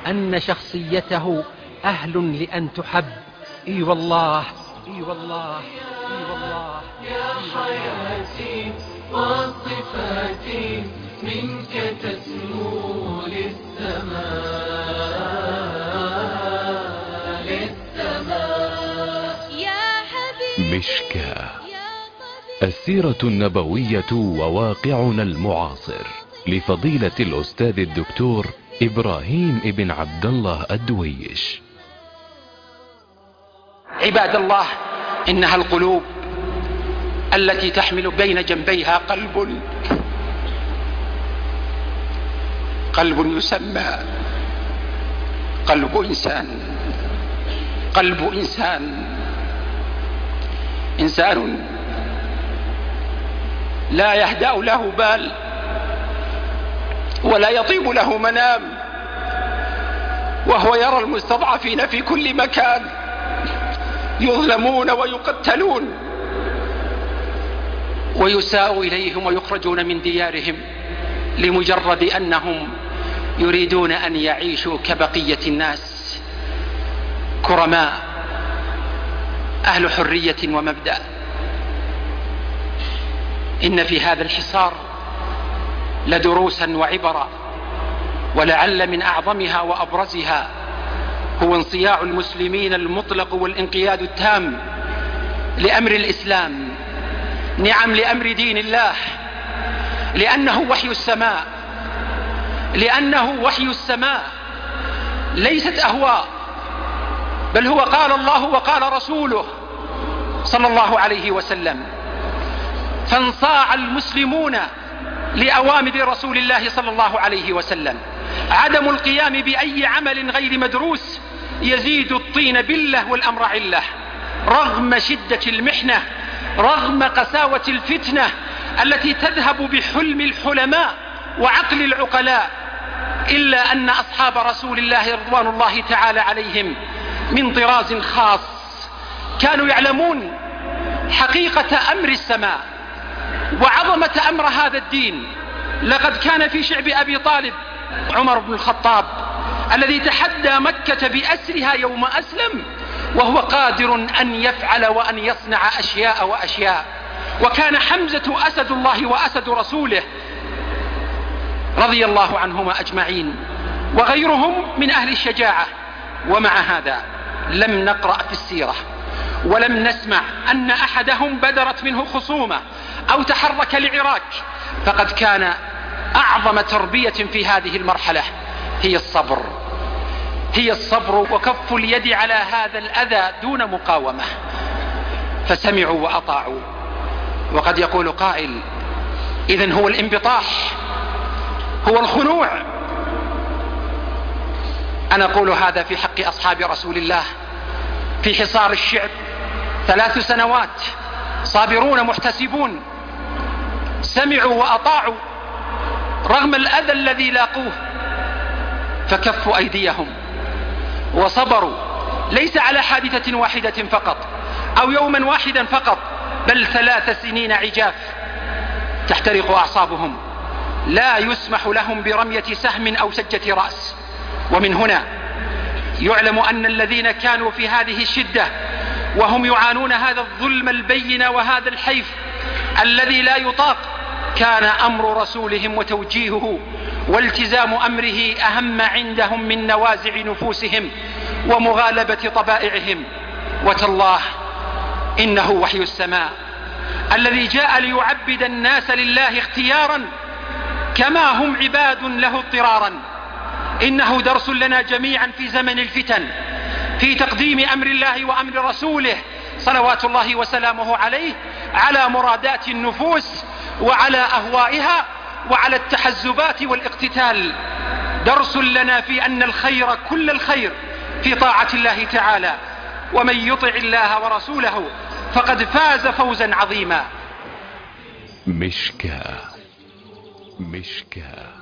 أن شخصيته أهل لأن تحب. إي والله، إي والله، إي والله. يا حياتي وصفاتي منك تسمو للسماء يا حبيبي مشكاة، السيرة النبوية وواقعنا المعاصر لفضيلة الأستاذ الدكتور إبراهيم ابن عبد الله الدويش. عباد الله، إنها القلوب التي تحمل بين جنبيها قلب يسمى قلب إنسان لا يهدأ له بال ولا يطيب له منام، وهو يرى المستضعفين في كل مكان يظلمون ويقتلون ويساء إليهم ويخرجون من ديارهم لمجرد أنهم يريدون أن يعيشوا كبقية الناس كرماء أهل حرية ومبدأ. إن في هذا الحصار لدروسا وعبرا، ولعل من أعظمها وأبرزها هو انصياع المسلمين المطلق والانقياد التام لأمر الإسلام، نعم لأمر دين الله، لأنه وحي السماء ليست أهواء، بل هو قال الله وقال رسوله صلى الله عليه وسلم. فانصاع المسلمون لأوامر رسول الله صلى الله عليه وسلم. عدم القيام بأي عمل غير مدروس يزيد الطين بلة والأمر علة، رغم شدة المحنة، رغم قساوة الفتنة التي تذهب بحلم الحلماء وعقل العقلاء، إلا أن أصحاب رسول الله رضوان الله تعالى عليهم من طراز خاص كانوا يعلمون حقيقة أمر السماء وعظمة أمر هذا الدين. لقد كان في شعب أبي طالب عمر بن الخطاب الذي تحدى مكة بأسرها يوم أسلم، وهو قادر أن يفعل وأن يصنع أشياء وأشياء. وكان حمزة أسد الله وأسد رسوله رضي الله عنهما أجمعين، وغيرهم من أهل الشجاعة. ومع هذا لم نقرأ في السيرة ولم نسمع أن أحدهم بدرت منه خصومة أو تحرك لعراك. فقد كان أعظم تربية في هذه المرحلة هي الصبر وكف اليد على هذا الأذى دون مقاومة. فسمعوا وأطاعوا. وقد يقول قائل: إذن هو الانبطاح، هو الخنوع. أنا أقول هذا في حق أصحاب رسول الله في حصار الشعب 3 سنوات صابرون محتسبون، سمعوا وأطاعوا رغم الأذى الذي لاقوه، فكفوا أيديهم وصبروا، ليس على حادثة واحدة فقط أو يوما واحدا فقط، بل 3 سنين عجاف تحترق أعصابهم، لا يسمح لهم برمية سهم أو سجة رأس. ومن هنا يعلم أن الذين كانوا في هذه الشدة وهم يعانون هذا الظلم البين وهذا الحيف الذي لا يطاق، كان أمر رسولهم وتوجيهه والتزام أمره أهم عندهم من نوازع نفوسهم ومغالبة طبائعهم. وتالله إنه وحي السماء الذي جاء ليعبد الناس لله اختيارا كما هم عباد له اضطرارا. إنه درس لنا جميعا في زمن الفتن في تقديم أمر الله وأمر رسوله صلوات الله وسلامه عليه على مرادات النفوس وعلى أهوائها وعلى التحزبات والاقتتال. درس لنا في أن الخير كل الخير في طاعة الله تعالى، ومن يطع الله ورسوله فقد فاز فوزا عظيما. مشكاة